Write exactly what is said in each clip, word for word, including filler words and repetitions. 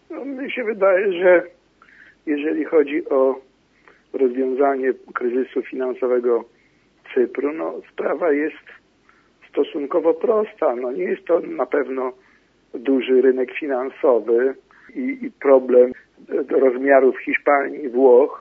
No, mi się wydaje, że jeżeli chodzi o rozwiązanie kryzysu finansowego Cypru, no sprawa jest stosunkowo prosta. No nie jest to na pewno duży rynek finansowy i, i problem rozmiarów Hiszpanii i Włoch,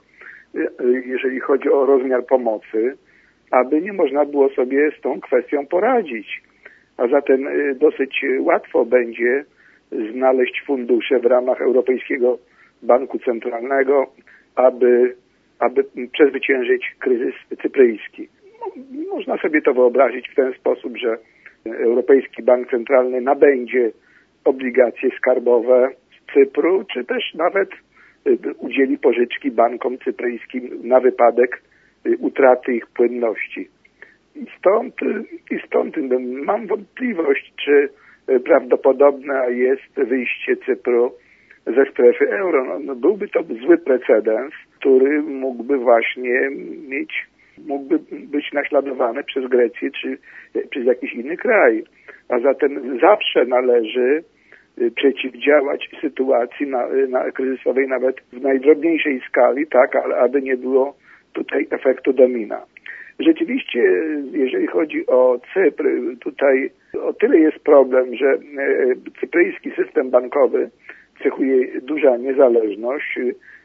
jeżeli chodzi o rozmiar pomocy, aby nie można było sobie z tą kwestią poradzić. A zatem dosyć łatwo będzie znaleźć fundusze w ramach Europejskiego Banku Centralnego, aby, aby przezwyciężyć kryzys cypryjski. Można sobie to wyobrazić w ten sposób, że Europejski Bank Centralny nabędzie obligacje skarbowe z Cypru, czy też nawet udzieli pożyczki bankom cypryjskim na wypadek utraty ich płynności. I stąd, i stąd mam wątpliwość, czy prawdopodobne jest wyjście Cypru ze strefy euro. No, no byłby to zły precedens, który mógłby właśnie mieć, mógłby być naśladowany przez Grecję czy przez jakiś inny kraj. A zatem zawsze należy przeciwdziałać sytuacji na, na kryzysowej nawet w najdrobniejszej skali, tak, ale aby nie było tutaj efektu domina. Rzeczywiście, jeżeli chodzi o Cypr, tutaj o tyle jest problem, że cypryjski system bankowy cechuje duża niezależność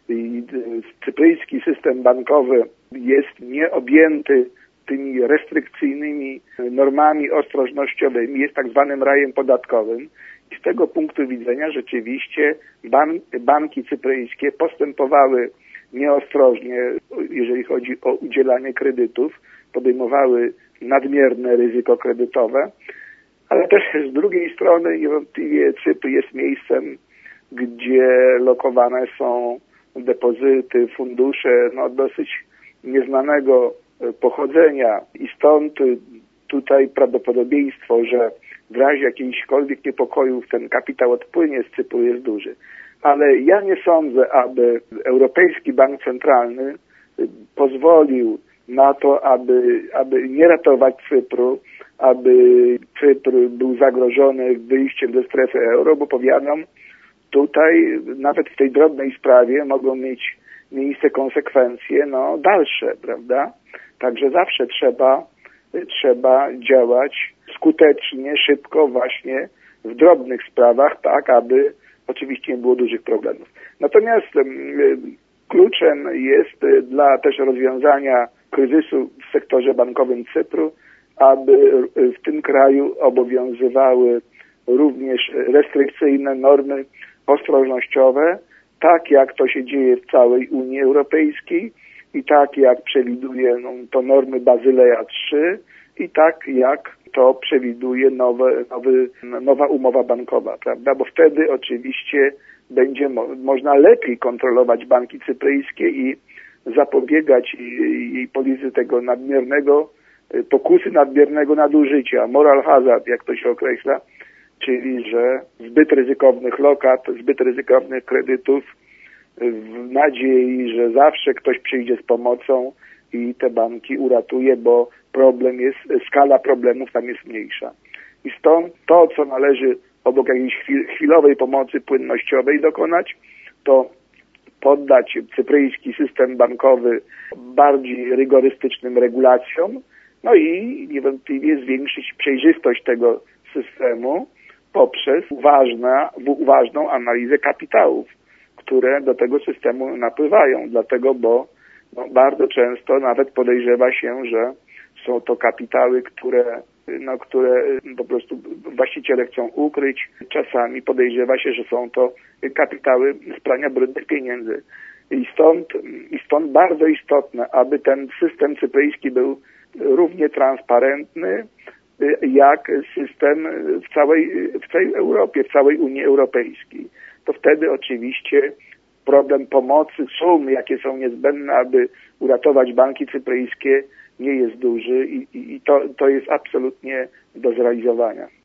i cypryjski system bankowy jest nieobjęty tymi restrykcyjnymi normami ostrożnościowymi, jest tak zwanym rajem podatkowym. I z tego punktu widzenia rzeczywiście ban banki cypryjskie postępowały nieostrożnie, jeżeli chodzi o udzielanie kredytów, podejmowały nadmierne ryzyko kredytowe, ale też z drugiej strony niewątpliwie Cypr jest miejscem, gdzie lokowane są depozyty, fundusze no, dosyć nieznanego pochodzenia i stąd tutaj prawdopodobieństwo, że w razie jakichkolwiek niepokojów ten kapitał odpłynie z Cypru jest duży. Ale ja nie sądzę, aby Europejski Bank Centralny pozwolił na to, aby, aby nie ratować Cypru, aby Cypr był zagrożony wyjściem ze strefy euro, bo powiadam, tutaj nawet w tej drobnej sprawie mogą mieć miejsce konsekwencje no, dalsze, prawda? Także zawsze trzeba, trzeba działać skutecznie, szybko właśnie w drobnych sprawach, tak, aby oczywiście nie było dużych problemów. Natomiast kluczem jest dla też rozwiązania kryzysu w sektorze bankowym Cypru, aby w tym kraju obowiązywały również restrykcyjne normy ostrożnościowe, tak jak to się dzieje w całej Unii Europejskiej i tak jak przewiduje no, to normy Bazyleja trzy i tak jak to przewiduje nowe, nowy, nowa umowa bankowa, prawda? Bo wtedy oczywiście będzie mo można lepiej kontrolować banki cypryjskie i zapobiegać jej polityce tego nadmiernego, pokusy nadmiernego nadużycia, moral hazard, jak to się określa, czyli że zbyt ryzykownych lokat, zbyt ryzykownych kredytów w nadziei, że zawsze ktoś przyjdzie z pomocą i te banki uratuje, bo problem jest, skala problemów tam jest mniejsza. I stąd to, co należy obok jakiejś chwilowej pomocy płynnościowej dokonać, to poddać cypryjski system bankowy bardziej rygorystycznym regulacjom, no i niewątpliwie zwiększyć przejrzystość tego systemu poprzez uważna, uważną analizę kapitałów, które do tego systemu napływają. Dlatego, bo no, bardzo często nawet podejrzewa się, że są to kapitały, które, no, które po prostu właściciele chcą ukryć. Czasami podejrzewa się, że są to kapitały z prania brudnych pieniędzy. I stąd, i stąd bardzo istotne, aby ten system cypryjski był równie transparentny, jak system w całej, w całej Europie, w całej Unii Europejskiej. To wtedy oczywiście problem pomocy, sumy, jakie są niezbędne, aby uratować banki cypryjskie, nie jest duży i, i to, to jest absolutnie do zrealizowania.